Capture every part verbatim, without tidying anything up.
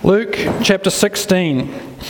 Luke chapter sixteen.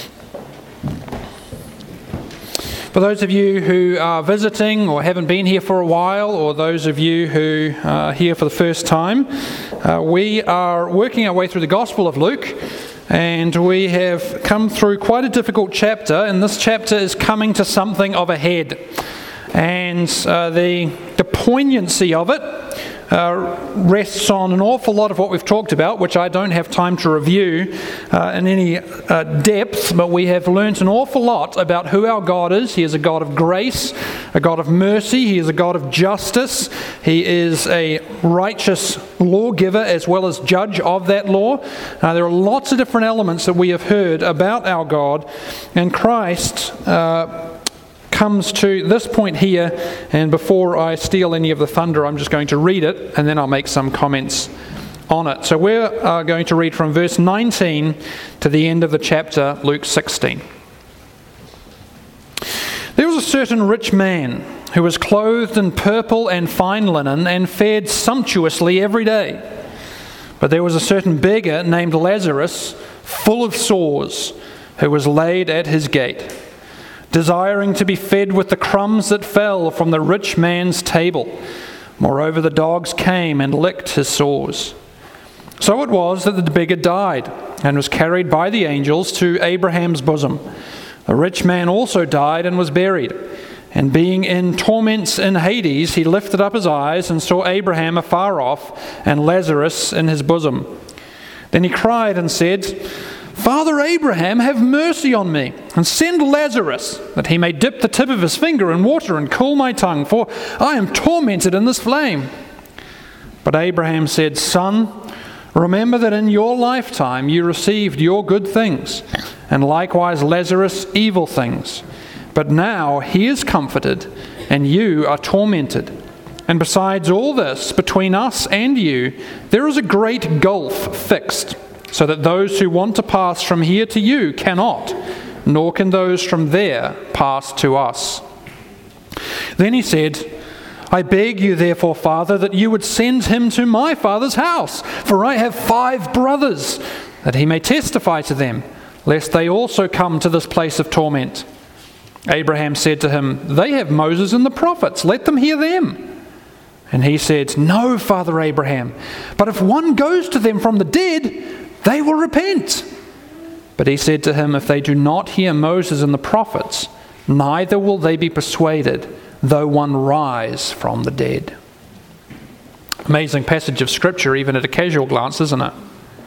For those of you who are visiting or haven't been here for a while, or those of you who are here for the first time, uh, we are working our way through the Gospel of Luke, and we have come through quite a difficult chapter, and this chapter is coming to something of a head. And uh, the, the poignancy of it Uh, rests on an awful lot of what we've talked about, which I don't have time to review uh, in any uh, depth, but we have learnt an awful lot about who our God is. He is a God of grace, a God of mercy. He is a God of justice. He is a righteous lawgiver as well as judge of that law. Uh, there are lots of different elements that we have heard about our God, and Christ uh, comes to this point here, and before I steal any of the thunder, I'm just going to read it, and then I'll make some comments on it. So we're uh, going to read from verse nineteen to the end of the chapter, Luke sixteen. There was a certain rich man who was clothed in purple and fine linen and fared sumptuously every day. But there was a certain beggar named Lazarus, full of sores, who was laid at his gate, desiring to be fed with the crumbs that fell from the rich man's table. Moreover, the dogs came and licked his sores. So it was that the beggar died and was carried by the angels to Abraham's bosom. The rich man also died and was buried. And being in torments in Hades, he lifted up his eyes and saw Abraham afar off and Lazarus in his bosom. Then he cried and said, "Father Abraham, have mercy on me, and send Lazarus, that he may dip the tip of his finger in water and cool my tongue, for I am tormented in this flame." But Abraham said, "Son, remember that in your lifetime you received your good things, and likewise Lazarus evil things. But now he is comforted, and you are tormented. And besides all this, between us and you, there is a great gulf fixed, so that those who want to pass from here to you cannot, nor can those from there pass to us." Then he said, "I beg you therefore, Father, that you would send him to my father's house, for I have five brothers, that he may testify to them, lest they also come to this place of torment." Abraham said to him, "They have Moses and the prophets, let them hear them." And he said, "No, Father Abraham, but if one goes to them from the dead, they will repent." But he said to him, "If they do not hear Moses and the prophets, neither will they be persuaded, though one rise from the dead." Amazing passage of Scripture, even at a casual glance, isn't it?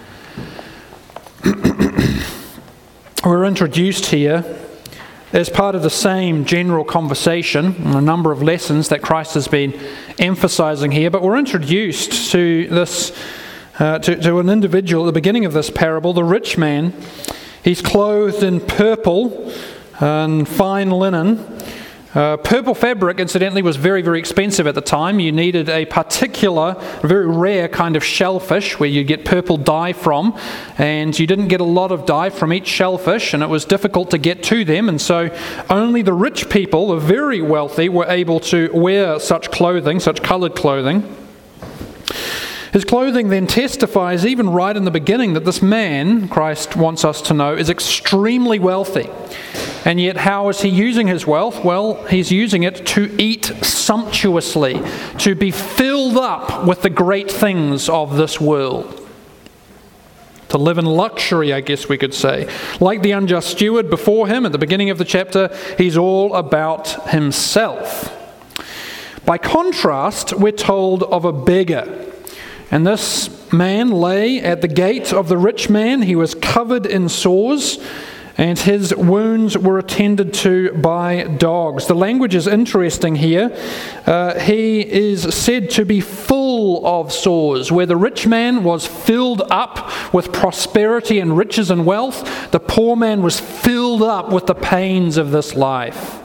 We're introduced here as part of the same general conversation, a number of lessons that Christ has been emphasizing here, but we're introduced to this Uh, to, to an individual at the beginning of this parable, the rich man. He's clothed in purple and fine linen. Uh, purple fabric, incidentally, was very, very expensive at the time. You needed a particular, very rare kind of shellfish where you get purple dye from, and you didn't get a lot of dye from each shellfish, and it was difficult to get to them, and so only the rich people, the very wealthy, were able to wear such clothing, such coloured clothing. His clothing then testifies, even right in the beginning, that this man, Christ wants us to know, is extremely wealthy. And yet how is he using his wealth? Well, he's using it to eat sumptuously, to be filled up with the great things of this world. To live in luxury, I guess we could say. Like the unjust steward before him at the beginning of the chapter, he's all about himself. By contrast, we're told of a beggar. And this man lay at the gate of the rich man. He was covered in sores, and his wounds were attended to by dogs. The language is interesting here. Uh, he is said to be full of sores. Where the rich man was filled up with prosperity and riches and wealth, the poor man was filled up with the pains of this life.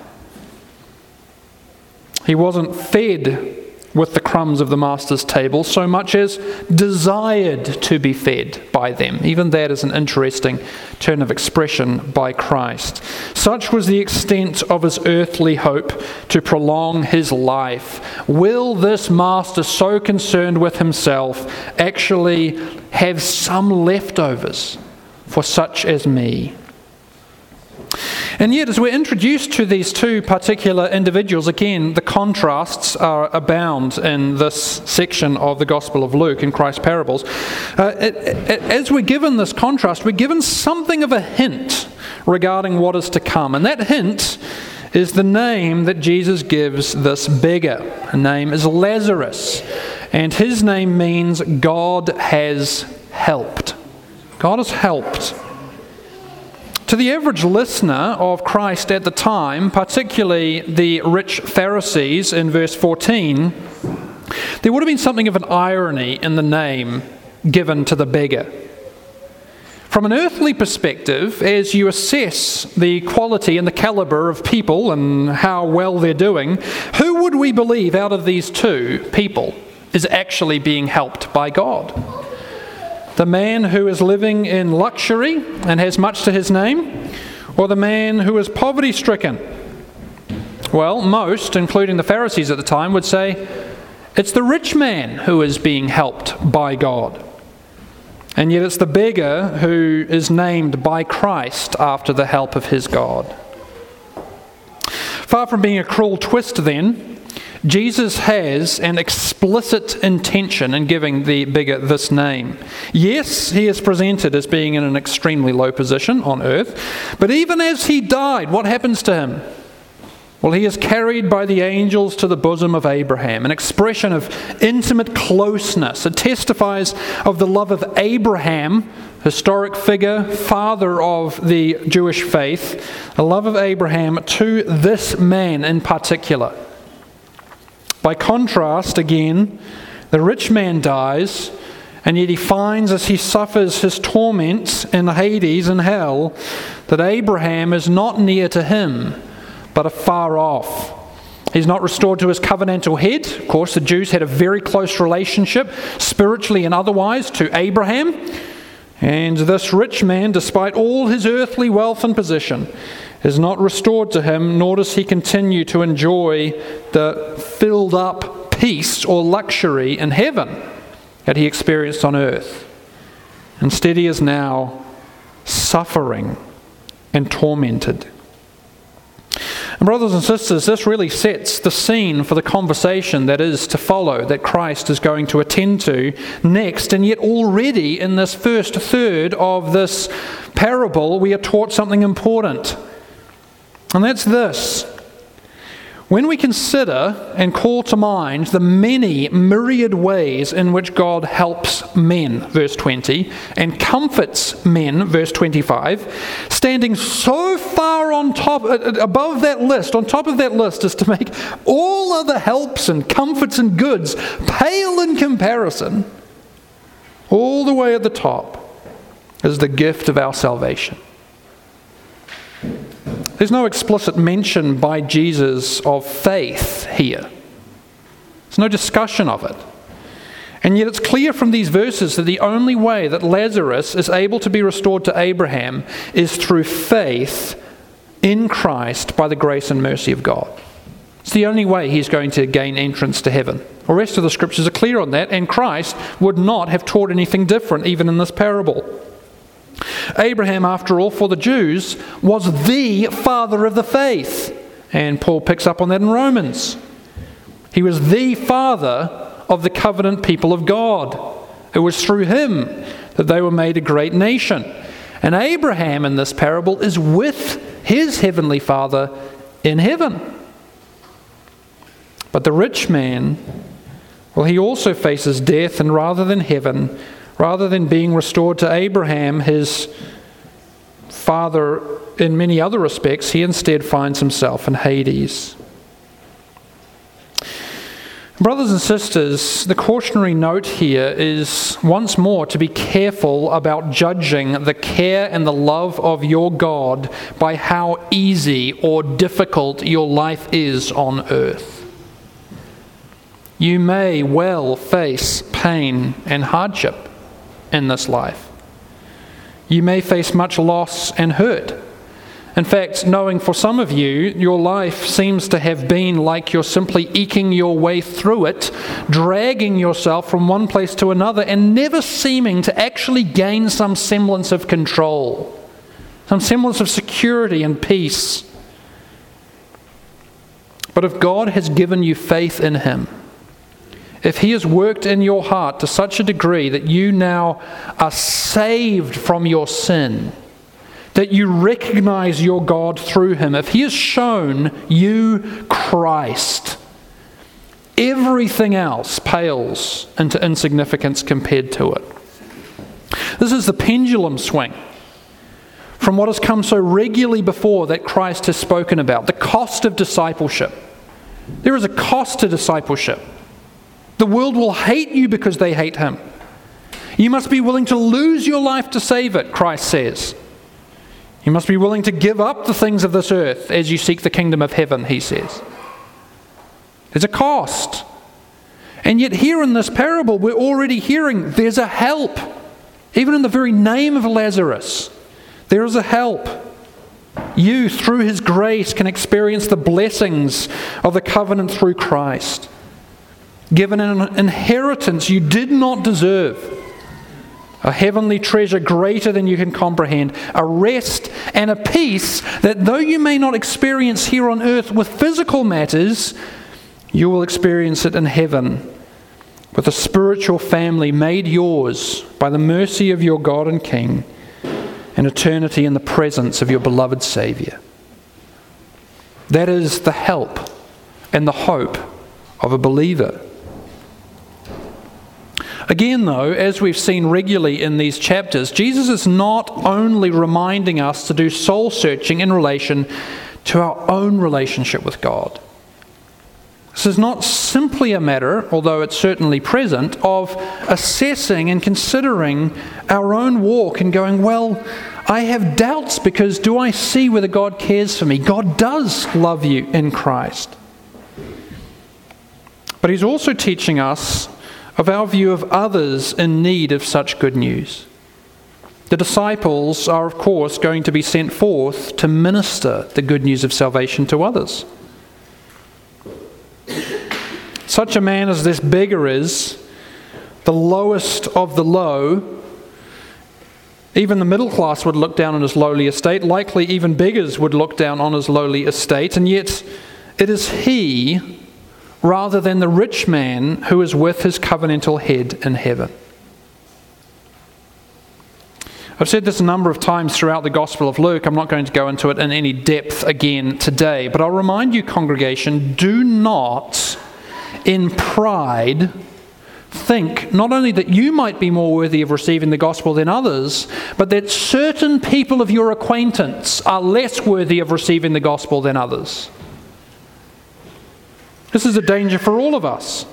He wasn't fed with the crumbs of the master's table, so much as desired to be fed by them. Even that is an interesting turn of expression by Christ. Such was the extent of his earthly hope to prolong his life. Will this master, so concerned with himself, actually have some leftovers for such as me." And yet, as we're introduced to these two particular individuals, again, the contrasts are abound in this section of the Gospel of Luke in Christ's parables. Uh, it, it, as we're given this contrast, we're given something of a hint regarding what is to come. And that hint is the name that Jesus gives this beggar. His name is Lazarus. And his name means God has helped. God has helped. To the average listener of Christ at the time, particularly the rich Pharisees in verse fourteen, there would have been something of an irony in the name given to the beggar. From an earthly perspective, as you assess the quality and the caliber of people and how well they're doing, who would we believe out of these two people is actually being helped by God? The man who is living in luxury and has much to his name, or the man who is poverty-stricken? Well, most, including the Pharisees at the time, would say it's the rich man who is being helped by God. And yet it's the beggar who is named by Christ after the help of his God. Far from being a cruel twist then, Jesus has an explicit intention in giving the beggar this name. Yes, he is presented as being in an extremely low position on earth, but even as he died, what happens to him? Well, he is carried by the angels to the bosom of Abraham, an expression of intimate closeness. It testifies of the love of Abraham, historic figure, father of the Jewish faith, the love of Abraham to this man in particular. By contrast, again, the rich man dies, and yet he finds as he suffers his torments in Hades and hell, that Abraham is not near to him, but afar off. He's not restored to his covenantal head. Of course, the Jews had a very close relationship, spiritually and otherwise, to Abraham. And this rich man, despite all his earthly wealth and position, is not restored to him, nor does he continue to enjoy the filled up peace or luxury in heaven that he experienced on earth. Instead, he is now suffering and tormented. And brothers and sisters, this really sets the scene for the conversation that is to follow, that Christ is going to attend to next. And yet already in this first third of this parable, we are taught something important. And that's this. When we consider and call to mind the many myriad ways in which God helps men, verse twenty, and comforts men, verse twenty-five, standing so far on top, above that list, on top of that list, is to make all other helps and comforts and goods pale in comparison. All the way at the top is the gift of our salvation. There's no explicit mention by Jesus of faith here. There's no discussion of it. And yet it's clear from these verses that the only way that Lazarus is able to be restored to Abraham is through faith in Christ by the grace and mercy of God. It's the only way he's going to gain entrance to heaven. The rest of the scriptures are clear on that, and Christ would not have taught anything different even in this parable. Abraham, after all, for the Jews, was the father of the faith. And Paul picks up on that in Romans. He was the father of the covenant people of God. It was through him that they were made a great nation. And Abraham in this parable is with his heavenly Father in heaven. But the rich man, well, he also faces death, and rather than heaven, rather than being restored to Abraham, his father, in many other respects, he instead finds himself in Hades. Brothers and sisters, the cautionary note here is once more to be careful about judging the care and the love of your God by how easy or difficult your life is on earth. You may well face pain and hardship in this life. You may face much loss and hurt. In fact, knowing for some of you, your life seems to have been like you're simply eking your way through it, dragging yourself from one place to another, and never seeming to actually gain some semblance of control, some semblance of security and peace. But if God has given you faith in Him, if He has worked in your heart to such a degree that you now are saved from your sin, that you recognize your God through Him, if He has shown you Christ, everything else pales into insignificance compared to it. This is the pendulum swing from what has come so regularly before that Christ has spoken about, the cost of discipleship. There is a cost to discipleship. The world will hate you because they hate Him. You must be willing to lose your life to save it, Christ says. You must be willing to give up the things of this earth as you seek the kingdom of heaven, He says. There's a cost. And yet here in this parable, we're already hearing there's a help. Even in the very name of Lazarus, there is a help. You, through His grace, can experience the blessings of the covenant through Christ. Given an inheritance you did not deserve. A heavenly treasure greater than you can comprehend. A rest and a peace that though you may not experience here on earth with physical matters, you will experience it in heaven with a spiritual family made yours by the mercy of your God and King, and eternity in the presence of your beloved Saviour. That is the help and the hope of a believer. Again, though, as we've seen regularly in these chapters, Jesus is not only reminding us to do soul searching in relation to our own relationship with God. This is not simply a matter, although it's certainly present, of assessing and considering our own walk and going, well, I have doubts because do I see whether God cares for me? God does love you in Christ. But He's also teaching us of our view of others in need of such good news. The disciples are, of course, going to be sent forth to minister the good news of salvation to others. Such a man as this beggar is, the lowest of the low. Even the middle class would look down on his lowly estate. Likely even beggars would look down on his lowly estate. And yet it is he, rather than the rich man, who is with his covenantal head in heaven. I've said this a number of times throughout the Gospel of Luke. I'm not going to go into it in any depth again today. But I'll remind you, congregation, do not, in pride, think not only that you might be more worthy of receiving the gospel than others, but that certain people of your acquaintance are less worthy of receiving the gospel than others. This is a danger for all of us.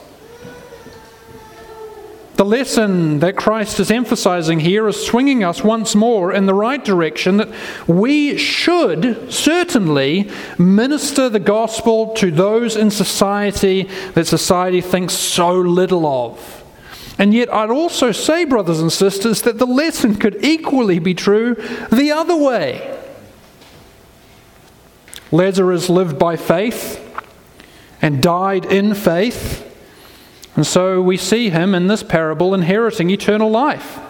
The lesson that Christ is emphasizing here is swinging us once more in the right direction, that we should certainly minister the gospel to those in society that society thinks so little of. And yet I'd also say, brothers and sisters, that the lesson could equally be true the other way. Lazarus lived by faith and died in faith. And so we see him in this parable inheriting eternal life.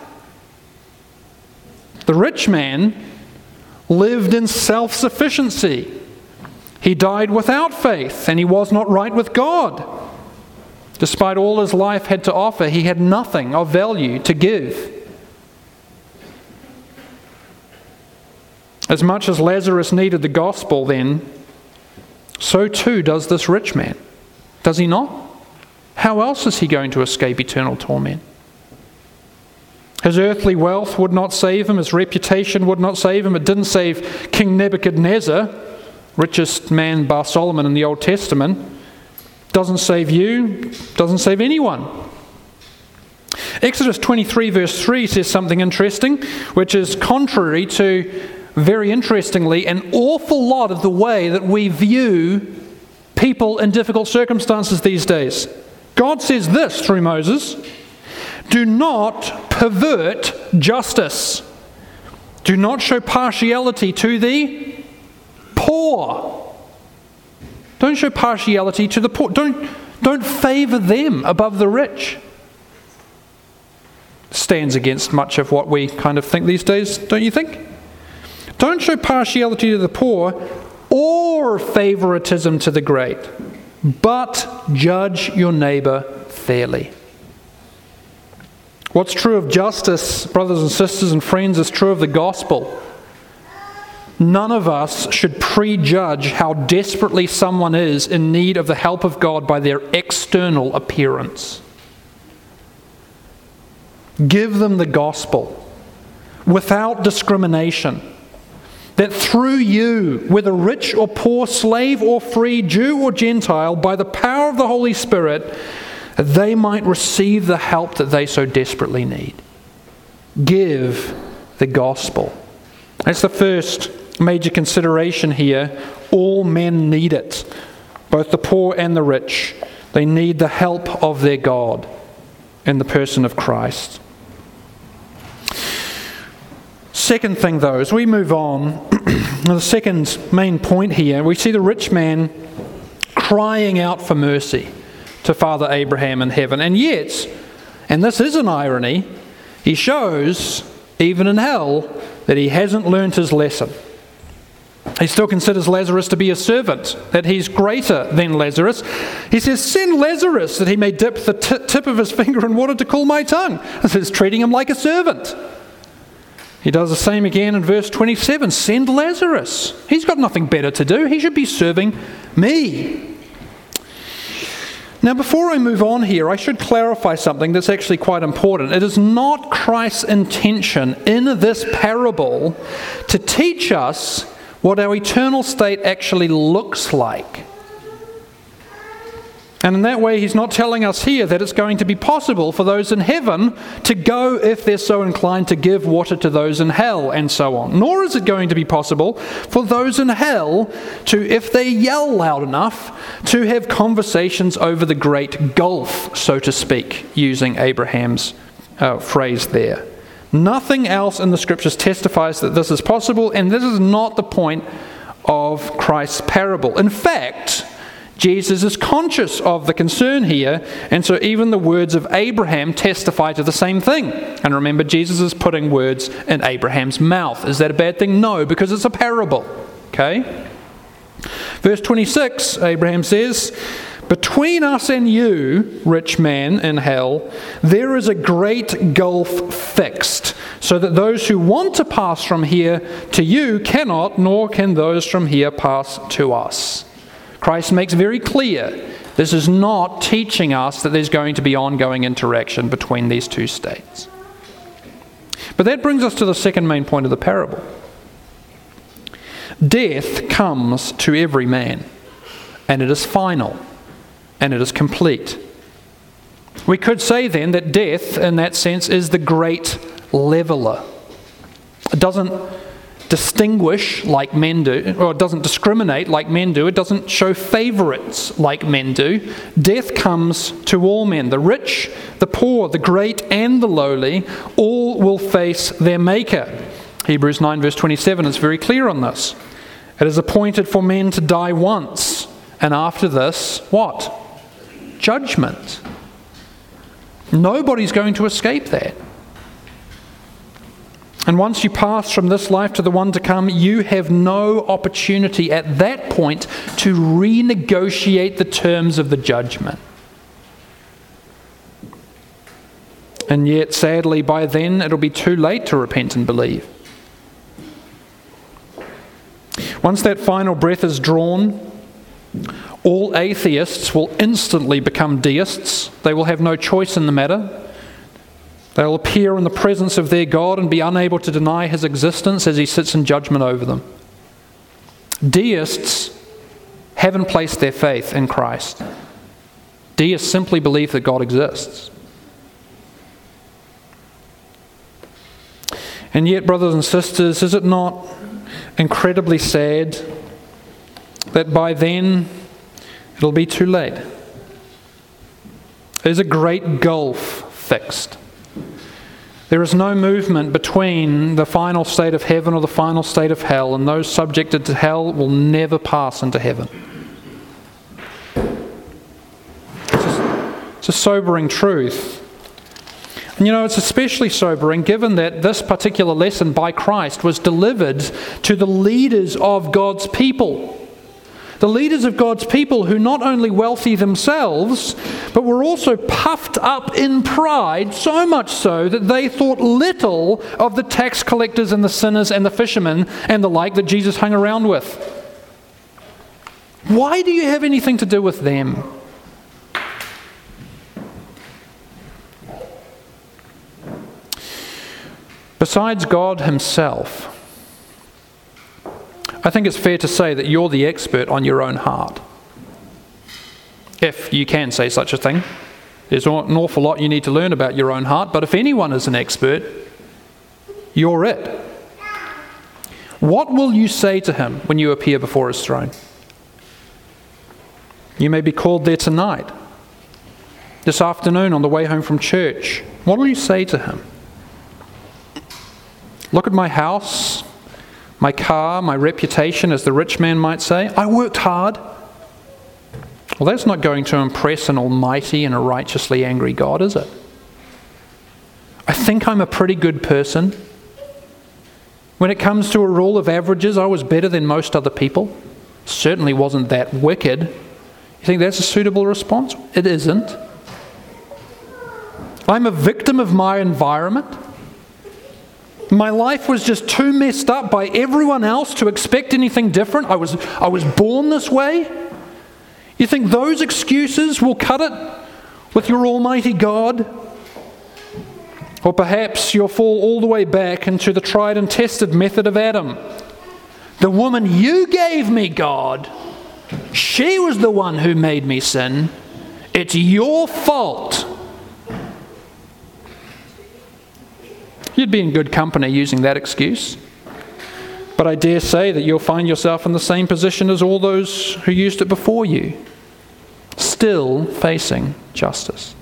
The rich man lived in self-sufficiency. He died without faith, and he was not right with God. Despite all his life had to offer, he had nothing of value to give. As much as Lazarus needed the gospel then, so too does this rich man. Does he not? How else is he going to escape eternal torment? His earthly wealth would not save him. His reputation would not save him. It didn't save King Nebuchadnezzar, richest man bar Solomon in the Old Testament. Doesn't save you. Doesn't save anyone. Exodus twenty-three verse three says something interesting, which is contrary to, very interestingly, an awful lot of the way that we view people in difficult circumstances these days. God says this through Moses: do not pervert justice. Do not show partiality to the poor. Don't show partiality to the poor. Don't, don't favour them above the rich. Stands against much of what we kind of think these days, don't you think? Don't show partiality to the poor or favoritism to the great, but judge your neighbour fairly. What's true of justice, brothers and sisters and friends, is true of the gospel. None of us should prejudge how desperately someone is in need of the help of God by their external appearance. Give them the gospel without discrimination, that through you, whether rich or poor, slave or free, Jew or Gentile, by the power of the Holy Spirit, they might receive the help that they so desperately need. Give the gospel. That's the first major consideration here. All men need it, both the poor and the rich. They need the help of their God in the person of Christ. Second thing, though, as we move on, the second main point here, we see the rich man crying out for mercy to Father Abraham in heaven. And yet, and this is an irony, he shows, even in hell, that he hasn't learnt his lesson. He still considers Lazarus to be a servant, that he's greater than Lazarus. He says, send Lazarus that he may dip the t- tip of his finger in water to cool my tongue. This is treating him like a servant. He does the same again in verse twenty-seven. Send Lazarus. He's got nothing better to do. He should be serving me. Now, before I move on here, I should clarify something that's actually quite important. It is not Christ's intention in this parable to teach us what our eternal state actually looks like. And in that way, he's not telling us here that it's going to be possible for those in heaven to go, if they're so inclined, to give water to those in hell and so on. Nor is it going to be possible for those in hell to, if they yell loud enough, to have conversations over the great gulf, so to speak, using Abraham's uh, phrase there. Nothing else in the scriptures testifies that this is possible, and this is not the point of Christ's parable. In fact, Jesus is conscious of the concern here, and so even the words of Abraham testify to the same thing. And remember, Jesus is putting words in Abraham's mouth. Is that a bad thing? No, because it's a parable. Okay? Verse twenty-six, Abraham says, between us and you, rich man in hell, there is a great gulf fixed, so that those who want to pass from here to you cannot, nor can those from here pass to us. Christ makes very clear this is not teaching us that there's going to be ongoing interaction between these two states. But that brings us to the second main point of the parable. Death comes to every man, and it is final, and it is complete. We could say then that death, in that sense, is the great leveler. It doesn't distinguish like men do, or it doesn't discriminate like men do. It doesn't show favorites like men do. Death comes to all men. The rich, the poor, the great, and the lowly, all will face their Maker. Hebrews nine verse twenty-seven is very clear on this. It is appointed for men to die once, and after this, what? Judgment. Nobody's going to escape that. And once you pass from this life to the one to come, you have no opportunity at that point to renegotiate the terms of the judgment. And yet, sadly, by then it'll be too late to repent and believe. Once that final breath is drawn, all atheists will instantly become deists. They will have no choice in the matter. They will appear in the presence of their God and be unable to deny his existence as he sits in judgment over them. Deists haven't placed their faith in Christ. Deists simply believe that God exists. And yet, brothers and sisters, is it not incredibly sad that by then it'll be too late? There's a great gulf fixed. There is no movement between the final state of heaven or the final state of hell, and those subjected to hell will never pass into heaven. It's a, it's a sobering truth. And you know, it's especially sobering given that this particular lesson by Christ was delivered to the leaders of God's people. The leaders of God's people who not only wealthy themselves, but were also puffed up in pride, so much so that they thought little of the tax collectors and the sinners and the fishermen and the like that Jesus hung around with. Why do you have anything to do with them? Besides God himself, I think it's fair to say that you're the expert on your own heart. If you can say such a thing. There's an awful lot you need to learn about your own heart, but if anyone is an expert, you're it. What will you say to him when you appear before his throne? You may be called there tonight, this afternoon on the way home from church. What will you say to him? Look at my house, my car, my reputation, as the rich man might say. I worked hard. Well, that's not going to impress an almighty and a righteously angry God, is it? I think I'm a pretty good person. When it comes to a rule of averages, I was better than most other people. Certainly wasn't that wicked. You think that's a suitable response? It isn't. I'm a victim of my environment. My life was just too messed up by everyone else to expect anything different. I was, I was born this way. You think those excuses will cut it with your almighty God? Or perhaps you'll fall all the way back into the tried and tested method of Adam. The woman you gave me, God, she was the one who made me sin. It's your fault. You'd be in good company using that excuse. But I dare say that you'll find yourself in the same position as all those who used it before you, still facing justice.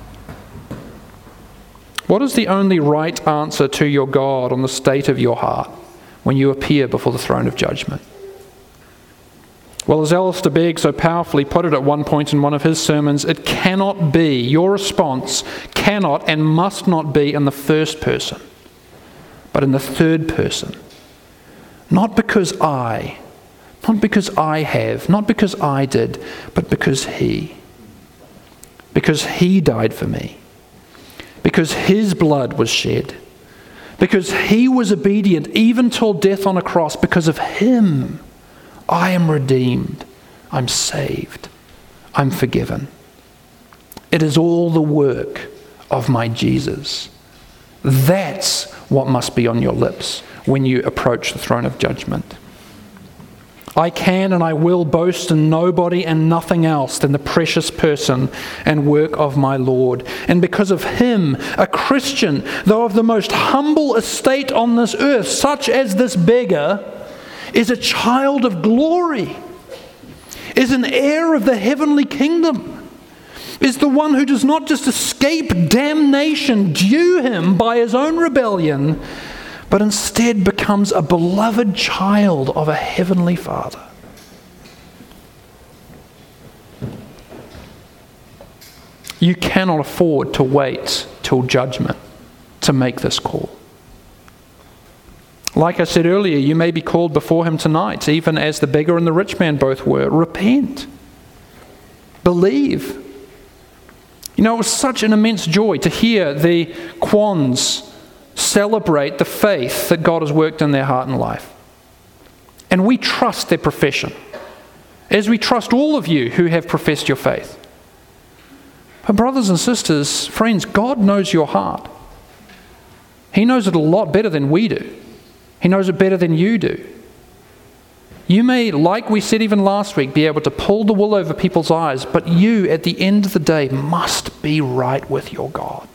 What is the only right answer to your God on the state of your heart when you appear before the throne of judgment? Well, as Alistair Begg so powerfully put it at one point in one of his sermons, it cannot be, your response cannot and must not be in the first person, but in the third person. Not because I, not because I have, not because I did, but because He. Because He died for me. Because His blood was shed. Because He was obedient even till death on a cross. Because of Him, I am redeemed. I'm saved. I'm forgiven. It is all the work of my Jesus. That's what must be on your lips when you approach the throne of judgment. I can and I will boast in nobody and nothing else than the precious person and work of my Lord. And because of Him, a Christian, though of the most humble estate on this earth, such as this beggar, is a child of glory, is an heir of the heavenly kingdom, is the one who does not just escape damnation due him by his own rebellion, but instead becomes a beloved child of a heavenly Father. You cannot afford to wait till judgment to make this call. Like I said earlier, you may be called before Him tonight, even as the beggar and the rich man both were. Repent. Believe. You know, it was such an immense joy to hear the Kwans celebrate the faith that God has worked in their heart and life. And we trust their profession, as we trust all of you who have professed your faith. But brothers and sisters, friends, God knows your heart. He knows it a lot better than we do. He knows it better than you do. You may, like we said even last week, be able to pull the wool over people's eyes, but you, at the end of the day, must be right with your God.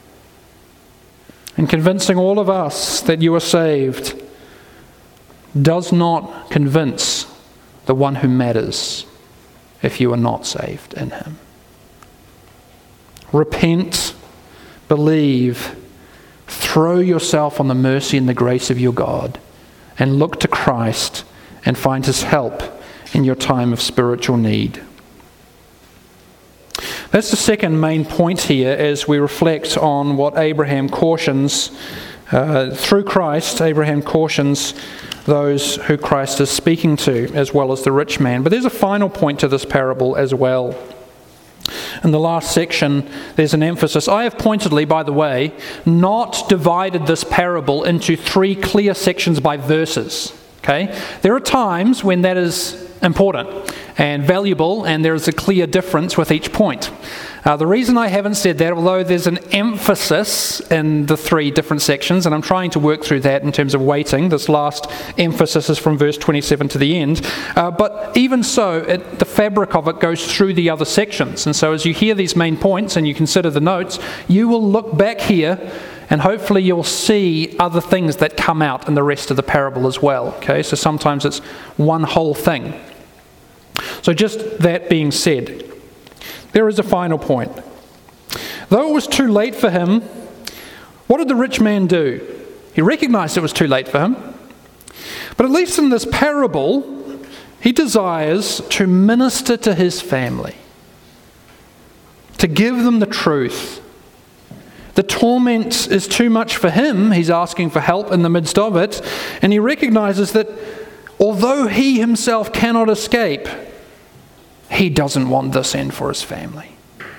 And convincing all of us that you are saved does not convince the one who matters if you are not saved in Him. Repent, believe, throw yourself on the mercy and the grace of your God and look to Christ and find his help in your time of spiritual need. That's the second main point here as we reflect on what Abraham cautions. Uh, through Christ, Abraham cautions those who Christ is speaking to, as well as the rich man. But there's a final point to this parable as well. In the last section, there's an emphasis. I have pointedly, by the way, not divided this parable into three clear sections by verses. Okay? There are times when that is important and valuable, and there is a clear difference with each point. Uh, the reason I haven't said that, although there's an emphasis in the three different sections, and I'm trying to work through that in terms of weighting, this last emphasis is from verse twenty-seven to the end, uh, but even so, it, the fabric of it goes through the other sections. And so as you hear these main points and you consider the notes, you will look back here and hopefully you'll see other things that come out in the rest of the parable as well. Okay, so sometimes it's one whole thing. So just that being said, there is a final point. Though it was too late for him, what did the rich man do? He recognized it was too late for him. But at least in this parable, he desires to minister to his family, to give them the truth. The torment is too much for him. He's asking for help in the midst of it. And he recognizes that although he himself cannot escape, he doesn't want this end for his family.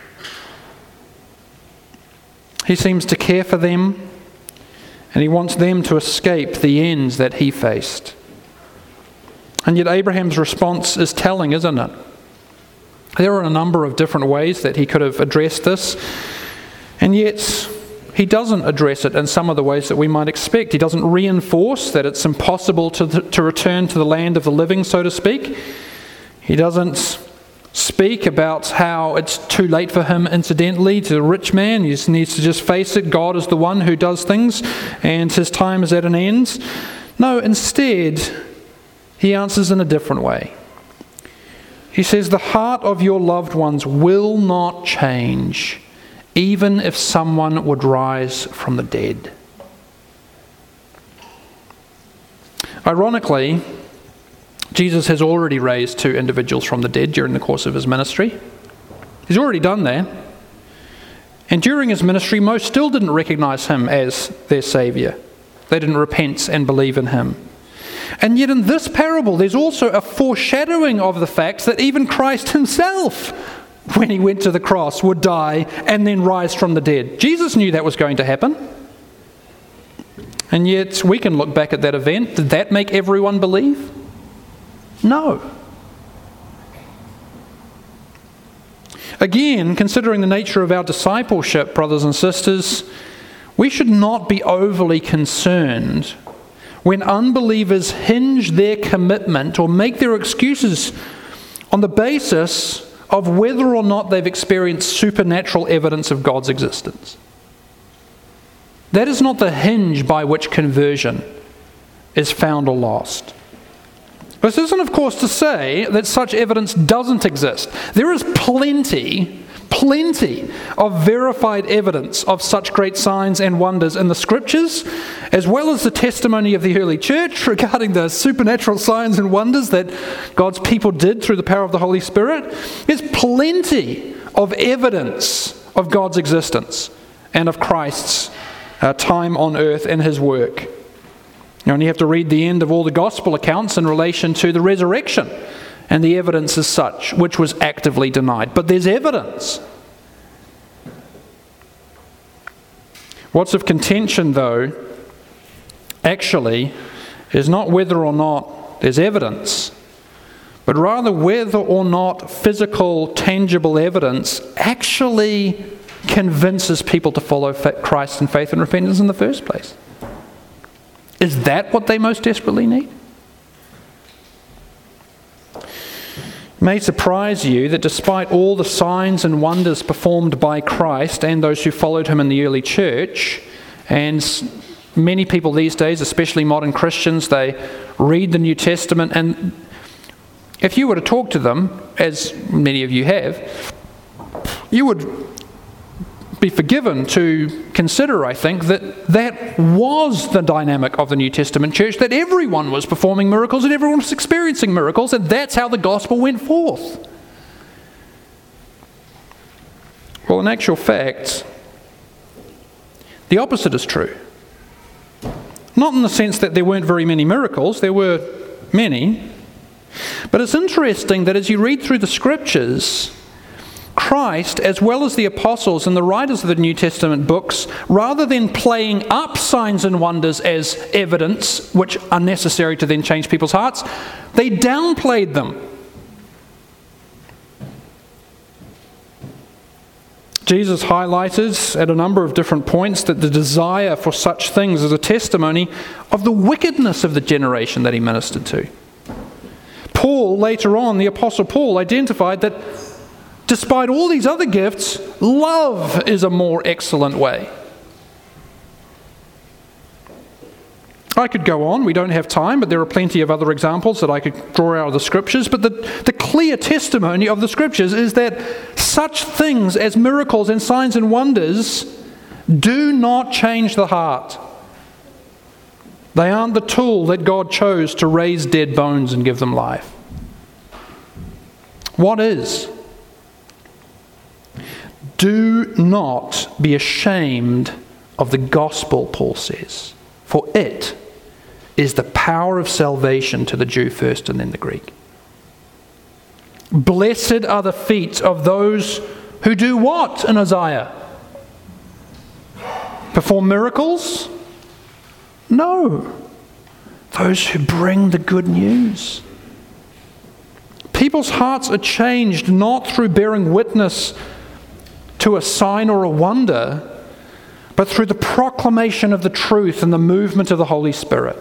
He seems to care for them, and he wants them to escape the ends that he faced. And yet Abraham's response is telling, isn't it? There are a number of different ways that he could have addressed this, and yet he doesn't address it in some of the ways that we might expect. He doesn't reinforce that it's impossible to, to return to the land of the living, so to speak. He doesn't speak about how it's too late for him, incidentally, to the rich man. He just needs to just face it. God is the one who does things, and his time is at an end. No, instead, he answers in a different way. He says, the heart of your loved ones will not change, even if someone would rise from the dead. Ironically, Jesus has already raised two individuals from the dead during the course of his ministry. He's already done that. And during his ministry, most still didn't recognize him as their Saviour. They didn't repent and believe in him. And yet in this parable, there's also a foreshadowing of the fact that even Christ himself, when he went to the cross, would die and then rise from the dead. Jesus knew that was going to happen. And yet we can look back at that event. Did that make everyone believe? No. Again, considering the nature of our discipleship, brothers and sisters, we should not be overly concerned when unbelievers hinge their commitment or make their excuses on the basis of whether or not they've experienced supernatural evidence of God's existence. That is not the hinge by which conversion is found or lost. This isn't, of course, to say that such evidence doesn't exist. There is plenty, plenty of verified evidence of such great signs and wonders in the Scriptures, as well as the testimony of the early church regarding the supernatural signs and wonders that God's people did through the power of the Holy Spirit. There's plenty of evidence of God's existence and of Christ's uh, time on earth and his work. You only have to read the end of all the gospel accounts in relation to the resurrection, and the evidence is such, which was actively denied. But there's evidence. What's of contention, though, actually, is not whether or not there's evidence, but rather whether or not physical, tangible evidence actually convinces people to follow Christ in faith and repentance in the first place. Is that what they most desperately need? It may surprise you that despite all the signs and wonders performed by Christ and those who followed him in the early church, and many people these days, especially modern Christians, they read the New Testament, and if you were to talk to them, as many of you have, you would be forgiven to consider, I think, that that was the dynamic of the New Testament church, that everyone was performing miracles and everyone was experiencing miracles, and that's how the gospel went forth. Well, in actual fact, the opposite is true. Not in the sense that there weren't very many miracles, there were many. But it's interesting that as you read through the scriptures, Christ, as well as the apostles and the writers of the New Testament books, rather than playing up signs and wonders as evidence, which are necessary to then change people's hearts, they downplayed them. Jesus highlighted at a number of different points that the desire for such things is a testimony of the wickedness of the generation that he ministered to. Paul, later on, the Apostle Paul, identified that despite all these other gifts, love is a more excellent way. I could go on, we don't have time, but there are plenty of other examples that I could draw out of the scriptures. But the, the clear testimony of the scriptures is that such things as miracles and signs and wonders do not change the heart. They aren't the tool that God chose to raise dead bones and give them life. What is? Do not be ashamed of the gospel, Paul says, for it is the power of salvation to the Jew first and then the Greek. Blessed are the feet of those who do what in Isaiah? Perform miracles? No. Those who bring the good news. People's hearts are changed not through bearing witness to a sign or a wonder, but through the proclamation of the truth and the movement of the Holy Spirit.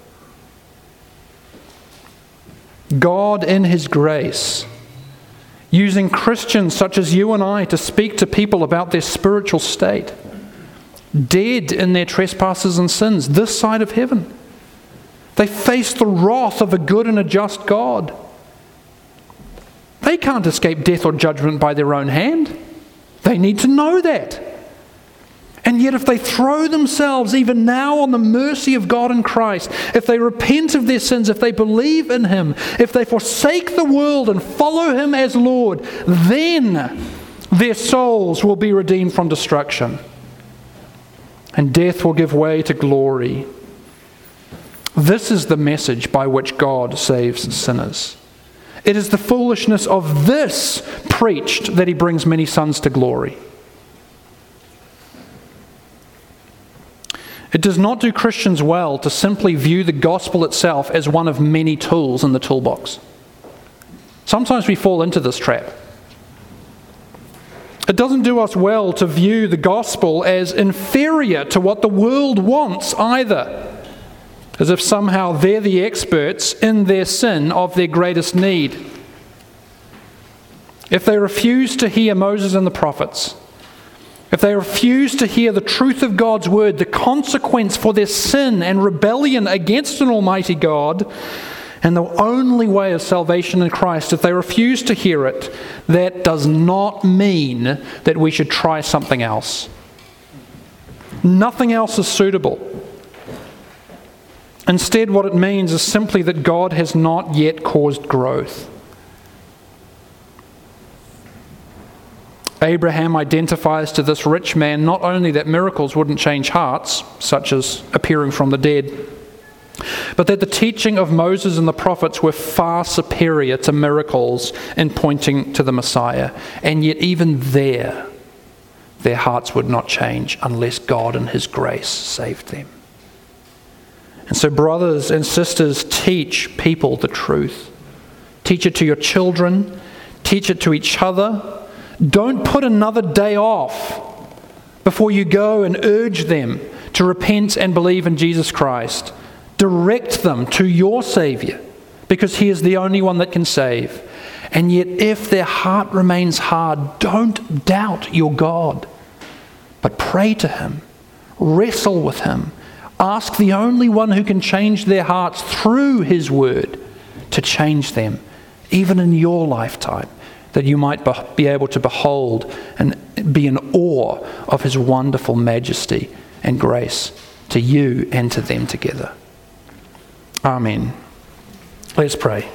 God, in His grace, using Christians such as you and I to speak to people about their spiritual state, dead in their trespasses and sins, this side of heaven. They face the wrath of a good and a just God. They can't escape death or judgment by their own hand. They need to know that. And yet if they throw themselves even now on the mercy of God in Christ, if they repent of their sins, if they believe in Him, if they forsake the world and follow Him as Lord, then their souls will be redeemed from destruction. And death will give way to glory. This is the message by which God saves sinners. It is the foolishness of this preached that He brings many sons to glory. It does not do Christians well to simply view the gospel itself as one of many tools in the toolbox. Sometimes we fall into this trap. It doesn't do us well to view the gospel as inferior to what the world wants either, as if somehow they're the experts in their sin of their greatest need. If they refuse to hear Moses and the prophets, if they refuse to hear the truth of God's word, the consequence for their sin and rebellion against an almighty God, and the only way of salvation in Christ, if they refuse to hear it, that does not mean that we should try something else. Nothing else is suitable. Instead, what it means is simply that God has not yet caused growth. Abraham identifies to this rich man not only that miracles wouldn't change hearts, such as appearing from the dead, but that the teaching of Moses and the prophets were far superior to miracles in pointing to the Messiah. And yet even there, their hearts would not change unless God in His grace saved them. And so, brothers and sisters, teach people the truth. Teach it to your children. Teach it to each other. Don't put another day off before you go and urge them to repent and believe in Jesus Christ. Direct them to your Savior, because He is the only one that can save. And yet, if their heart remains hard, don't doubt your God, but pray to Him. Wrestle with Him. Ask the only one who can change their hearts through His word to change them, even in your lifetime, that you might be able to behold and be in awe of his wonderful majesty and grace to you and to them together. Amen. Let's pray.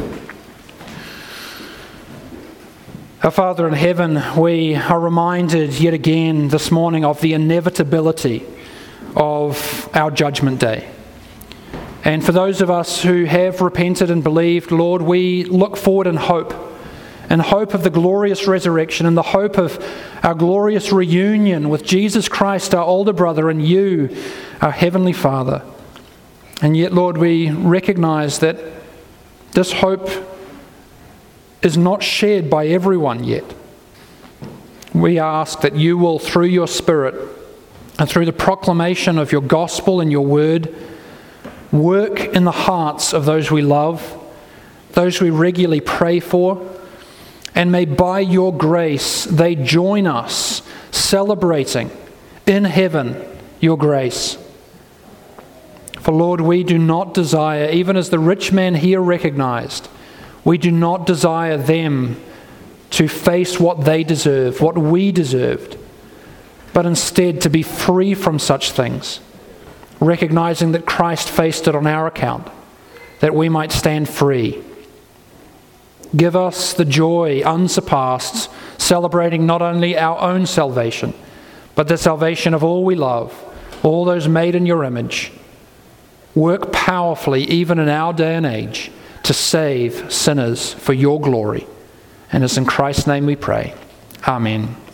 Our Father in heaven, we are reminded yet again this morning of the inevitability of our judgment day. And for those of us who have repented and believed, Lord, we look forward in hope, in hope of the glorious resurrection, in the hope of our glorious reunion with Jesus Christ, our older brother, and you, our heavenly Father. And yet, Lord, we recognize that this hope is not shared by everyone yet. We ask that you will, through your Spirit and through the proclamation of your gospel and your word, work in the hearts of those we love, those we regularly pray for, and may by your grace they join us celebrating in heaven your grace. For Lord, we do not desire, even as the rich man here recognized, we do not desire them to face what they deserve, what we deserved, but instead to be free from such things, recognizing that Christ faced it on our account, that we might stand free. Give us the joy unsurpassed, celebrating not only our own salvation, but the salvation of all we love, all those made in your image. Work powerfully, even in our day and age, to save sinners for your glory. And it's in Christ's name we pray. Amen.